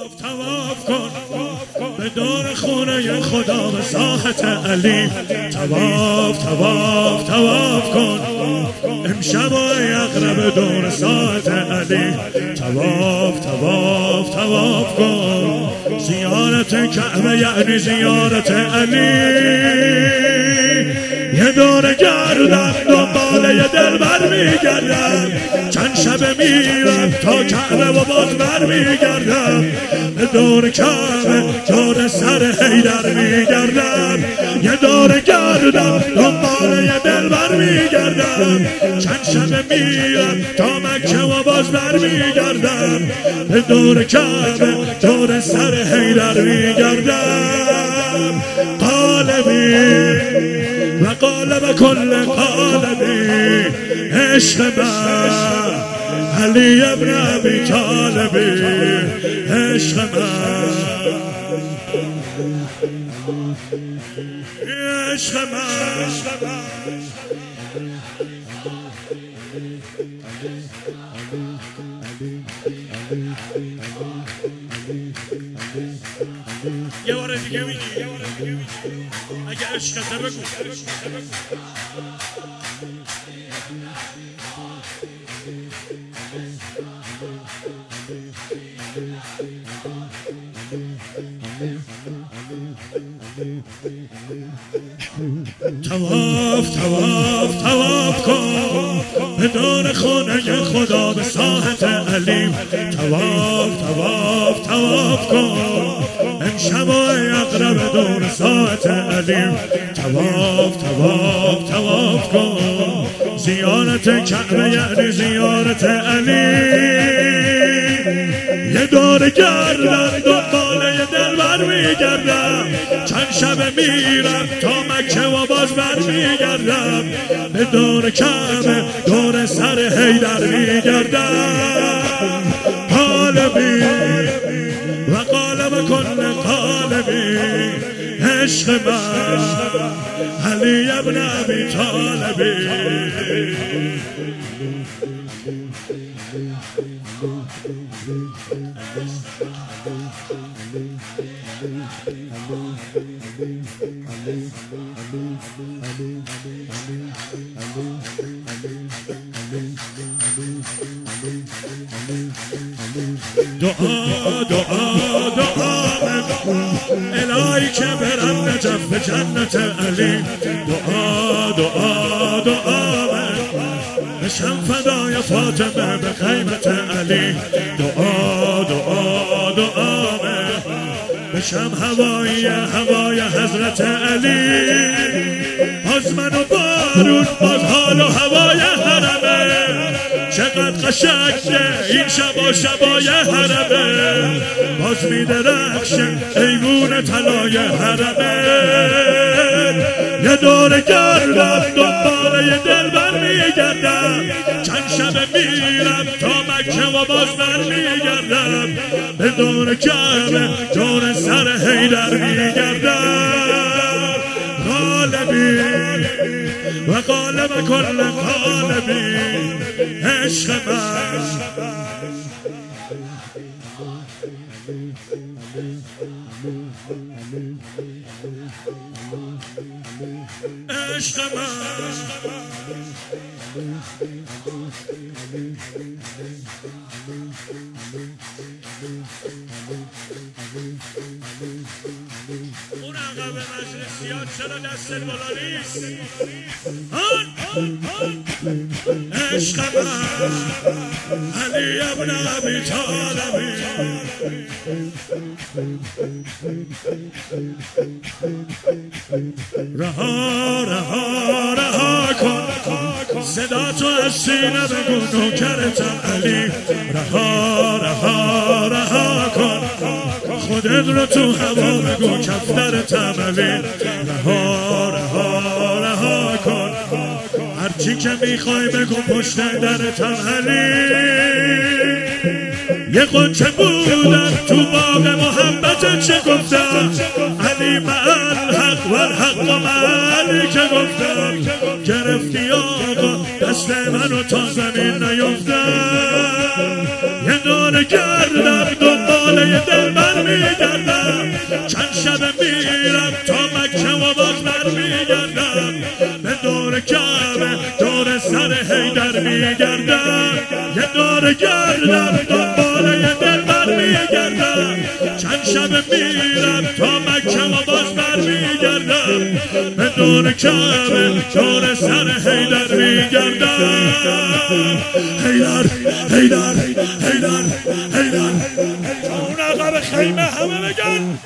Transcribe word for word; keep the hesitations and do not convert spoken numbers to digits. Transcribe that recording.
تواف کن به دور خونه خدا به ساحت علی. تواف تواف تواف کن امشب و اقرب دور ساحت علی. تواف تواف تواف کن زیارت کعبه یعنی زیارت علی. یه دور گردم دنبال یه دلبر میگردم، چند شب میرم تا کعبه و باز بر میگردم. یه دور کعبه دور سر حیدر میگردم، یه دور گردم دنبال یه دلبر میگردم. چند شب میرم تا مکه و باز بر میگردم. به دور کعبه دور سر حیدر میگردم. قالبی و قالب کل قالبی عشق من علی ابن ابی طالبی عشق من عشق من. یه بار دیگه میگی اگه عشقته بگو. تواف تواف تواف کن به دور خونه خدا به ساحت علی. تواف تواف تواف کن امشب و اقرب دور ساحت علی. تواف تواف تواف کن زیارت کعبه یعنی زیارت علی. یه دور گردم دنبال یه دلبر میگردم، چند شب میرم تا مکه و باز بر میگردم. به دور کعبه دور سر حیدر میگردم. قالبی و قالب کل قالبی عشق من علی ابن ابی طالبی. دعا دعا دعا الهی که برم نجف به جنت علی. دعا دعا دعا بشم فدای فاطمه به خیمت علی. دعا دعا دعا بشم هوای هوای حضرت علی. باز من و بارون باز حال و هوای حرمه، چقدر قشنگه این شب و شبای حرمه. باز می درخشه ایوون طلای حرمه. یه دور گردم دنبال یه دلبر میگردم، چند شب میرم تا مکه و باز بر میگردم. به دور کعبه دور سر حیدر میگردم. قالبی و قالب کل قالبی عشق من عشق من. اون عقب مجلسیات چرا دست بالا نیست؟ عشق من علی ابن ابی طالبی. رها رها رها کن صدا تو از سینه بگو نوکرتم علی. رها رها رها کن خودت رو تو هوا بگو کفترتم علی. رها رها رها کن هرچی که میخوای بگو پشت درتم علی. یه قنچه بودم تو باغ محبت چه گفتم علی معل حق و الحق و معلی که گفتم. گرفتی آقا دست منو تا زمین نیفتم. یه دور گردم دنبال یه دلبر میگردم، یه دور گردم دنبال یه دلبر میگردم، چند شب میرم تا مکه و باز بر میگردم، به دور کعبه دور سر حیدر میگردم. حیدر حیدر حیدر حیدر اون عقب خیمه همه بگن